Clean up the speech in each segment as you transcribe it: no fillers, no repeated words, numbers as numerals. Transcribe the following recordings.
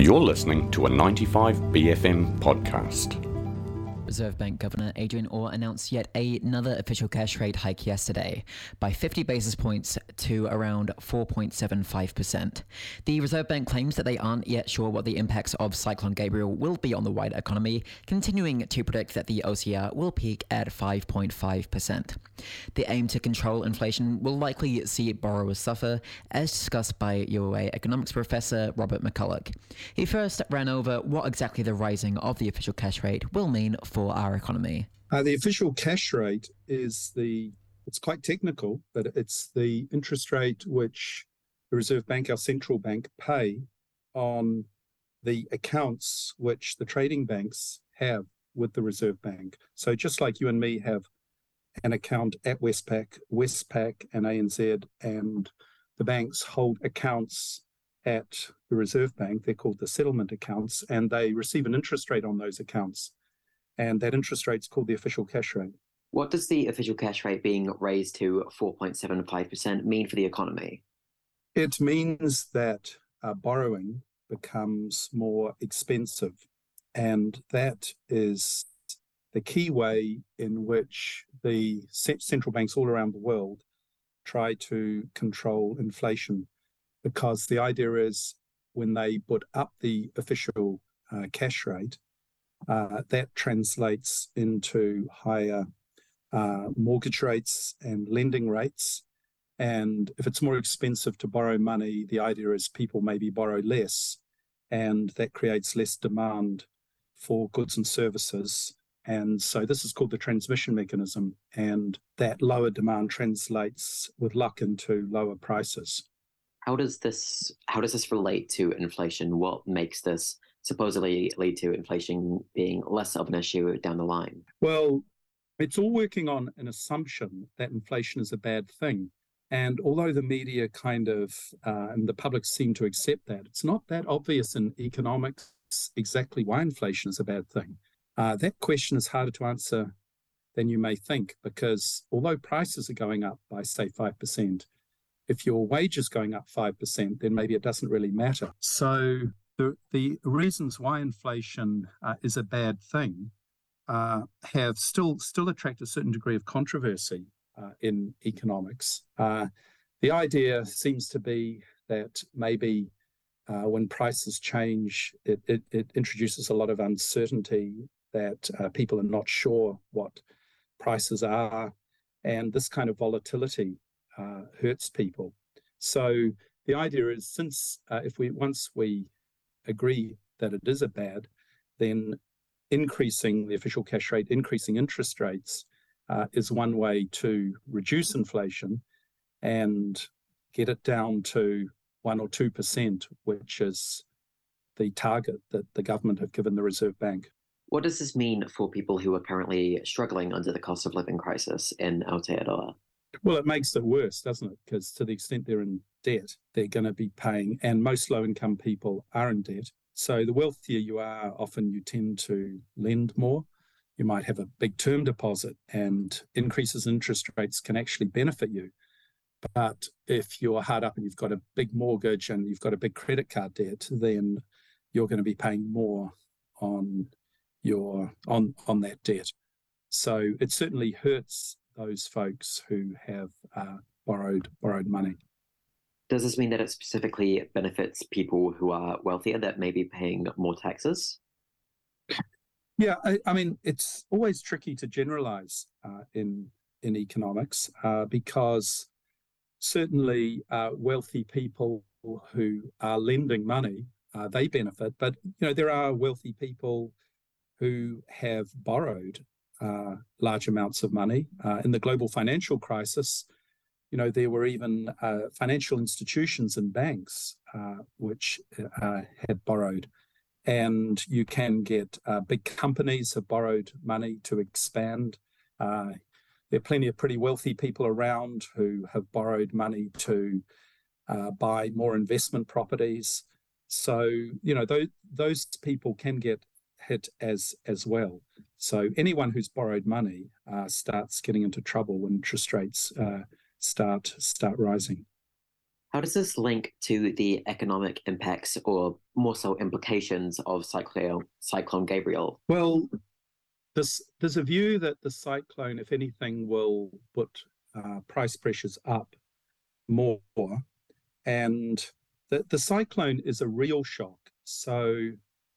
You're listening to a 95BFM podcast. Reserve Bank Governor Adrian Orr announced yet another official cash rate hike yesterday by 50 basis points to around 4.75%. The Reserve Bank claims that they aren't yet sure what the impacts of Cyclone Gabriel will be on the wider economy, continuing to predict that the OCR will peak at 5.5%. The aim to control inflation will likely see borrowers suffer, as discussed by UOA economics professor Robert McCulloch. He first ran over what exactly the rising of the official cash rate will mean for our economy. The official cash rate is it's quite technical, but it's the interest rate which the Reserve Bank, our central bank, pay on the accounts which the trading banks have with the Reserve Bank. So just like you and me have an account at Westpac and ANZ, and the banks hold accounts at the Reserve Bank, they're called the settlement accounts, and they receive an interest rate on those accounts. And that interest rate is called the official cash rate. What does the official cash rate being raised to 4.75% mean for the economy? It means that borrowing becomes more expensive. And that is the key way in which the central banks all around the world try to control inflation. Because the idea is when they put up the official cash rate, that translates into higher mortgage rates and lending rates. And if it's more expensive to borrow money, the idea is people maybe borrow less, and that creates less demand for goods and services. And so this is called the transmission mechanism, and that lower demand translates with luck into lower prices. How does this relate to inflation? What makes this supposedly lead to inflation being less of an issue down the line? Well, it's all working on an assumption that inflation is a bad thing. And although the media and the public seem to accept that, it's not that obvious in economics exactly why inflation is a bad thing. That question is harder to answer than you may think, because although prices are going up by, say, 5%, if your wage is going up 5%, then maybe it doesn't really matter. So the reasons why inflation is a bad thing have still attract a certain degree of controversy in economics. The idea seems to be that maybe when prices change, it introduces a lot of uncertainty, that people are not sure what prices are, and this kind of volatility hurts people. So the idea is, since once we agree that it is a bad, then increasing the official cash rate, increasing interest rates is one way to reduce inflation and get it down to 1 or 2%, which is the target that the government have given the Reserve Bank. What does this mean for people who are currently struggling under the cost of living crisis in Aotearoa? Well, it makes it worse, doesn't it? Because to the extent they're in debt, they're going to be paying, and most low-income people are in debt. So the wealthier you are, often you tend to lend more. You might have a big term deposit, and increases in interest rates can actually benefit you. But if you're hard up and you've got a big mortgage and you've got a big credit card debt, then you're going to be paying more on that debt. So it certainly hurts those folks who have borrowed money. Does this mean that it specifically benefits people who are wealthier that may be paying more taxes? Yeah, I mean, it's always tricky to generalize in economics because certainly wealthy people who are lending money, they benefit. But, there are wealthy people who have borrowed large amounts of money. In the global financial crisis, there were even financial institutions and banks which had borrowed. And you can get big companies have borrowed money to expand. There are plenty of pretty wealthy people around who have borrowed money to buy more investment properties. So, those people can get hit as well. So anyone who's borrowed money starts getting into trouble when interest rates start rising. How does this link to the economic impacts, or more so implications, of Cyclone Gabriel? Well, there's a view that the cyclone, if anything, will put price pressures up more. And the cyclone is a real shock. So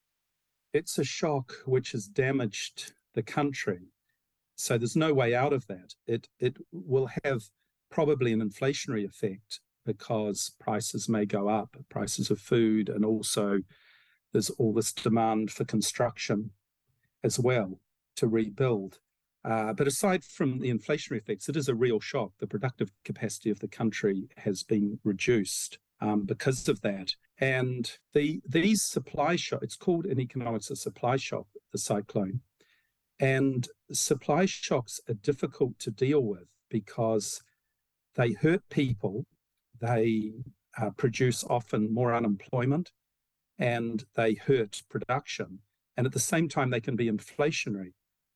it's a shock which has damaged the country. So there's no way out of that. It will have probably an inflationary effect because prices may go up, prices of food, and also there's all this demand for construction as well to rebuild. But aside from the inflationary effects, it is a real shock. The productive capacity of the country has been reduced because of that. And these supply shocks, it's called in economics a supply shock, the cyclone. And supply shocks are difficult to deal with because they hurt people, they produce often more unemployment, and they hurt production. And at the same time, they can be inflationary.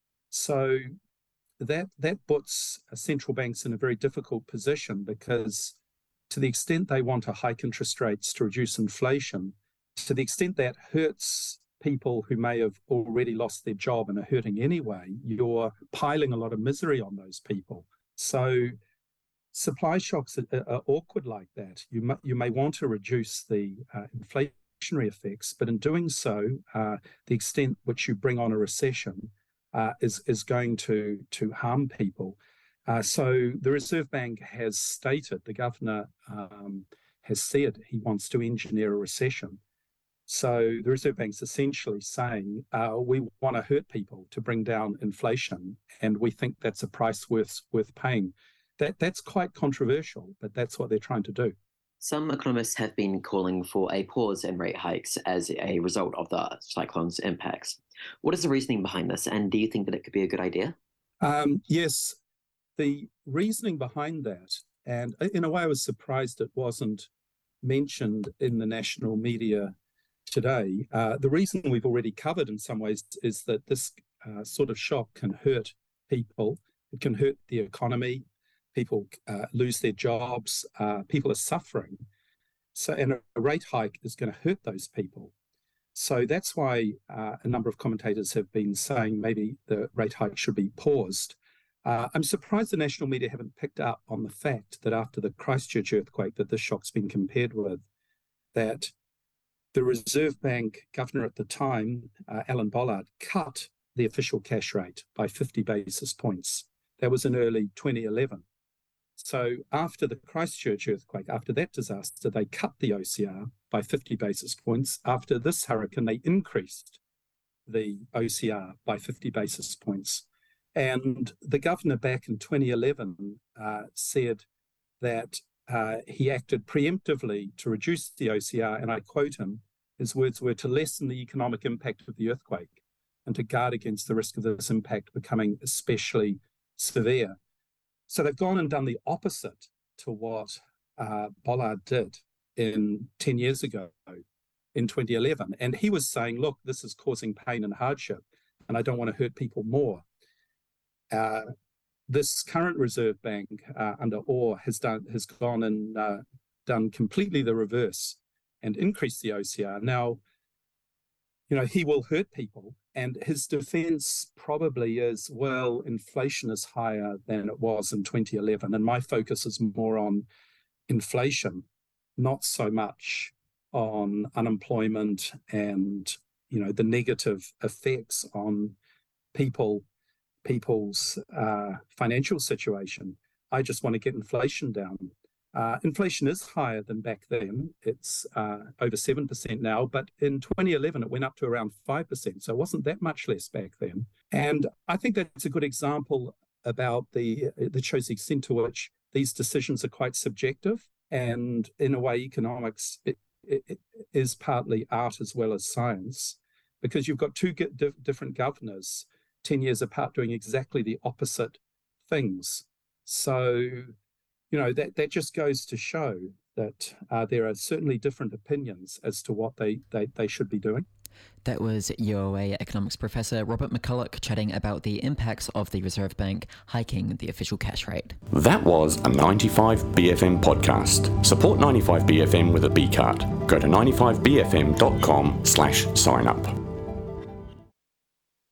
So that puts central banks in a very difficult position, because to the extent they want to hike interest rates to reduce inflation, to the extent that hurts people who may have already lost their job and are hurting anyway, you're piling a lot of misery on those people. So supply shocks are awkward like that. You may want to reduce the inflationary effects, but in doing so, the extent which you bring on a recession is going to harm people. So the Reserve Bank has stated, the governor has said he wants to engineer a recession. So the Reserve Bank's essentially saying, we want to hurt people to bring down inflation, and we think that's a price worth paying. That's quite controversial, but that's what they're trying to do. Some economists have been calling for a pause in rate hikes as a result of the cyclone's impacts. What is the reasoning behind this, and do you think that it could be a good idea? Yes, the reasoning behind that, and in a way I was surprised it wasn't mentioned in the national media today. The reason we've already covered in some ways is that this sort of shock can hurt people. It can hurt the economy. People lose their jobs. People are suffering. So, and a rate hike is going to hurt those people. So that's why a number of commentators have been saying maybe the rate hike should be paused. I'm surprised the national media haven't picked up on the fact that after the Christchurch earthquake that this shock's been compared with, that the Reserve Bank governor at the time, Alan Bollard, cut the official cash rate by 50 basis points. That was in early 2011. So after the Christchurch earthquake, after that disaster, they cut the OCR by 50 basis points. After this hurricane, they increased the OCR by 50 basis points. And the governor back in 2011 said that he acted preemptively to reduce the OCR, and I quote him, his words were, to lessen the economic impact of the earthquake and to guard against the risk of this impact becoming especially severe. So they've gone and done the opposite to what Bollard did 10 years ago in 2011. And he was saying, look, this is causing pain and hardship, and I don't want to hurt people more. This current Reserve Bank under Orr has gone and done completely the reverse and increased the OCR. Now, he will hurt people, and his defense probably is, well, inflation is higher than it was in 2011, and my focus is more on inflation, not so much on unemployment and the negative effects on people's financial situation. I just want to get inflation down. Inflation is higher than back then. It's over 7% now, but in 2011, it went up to around 5%. So it wasn't that much less back then. And I think that's a good example about that shows the extent to which these decisions are quite subjective. And in a way, economics it is partly art as well as science, because you've got two different governors 10 years apart doing exactly the opposite things. So that just goes to show that there are certainly different opinions as to what they should be doing. That was UOA economics professor Robert McCulloch chatting about the impacts of the Reserve Bank hiking the official cash rate. That was a 95BFM podcast. Support 95BFM with a B card. Go to 95bfm.com/sign up.